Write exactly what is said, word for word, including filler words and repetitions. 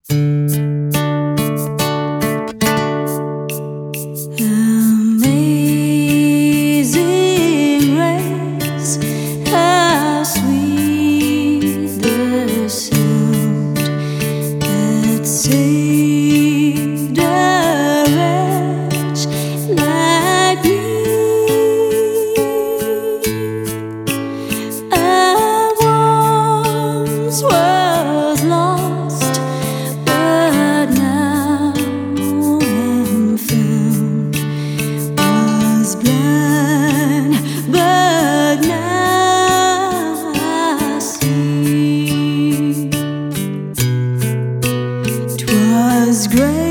Amazing grace, how sweet the sound that saved a wretch like me. I once was lost, but now am found. Was blind, but now I see. 'Twas grace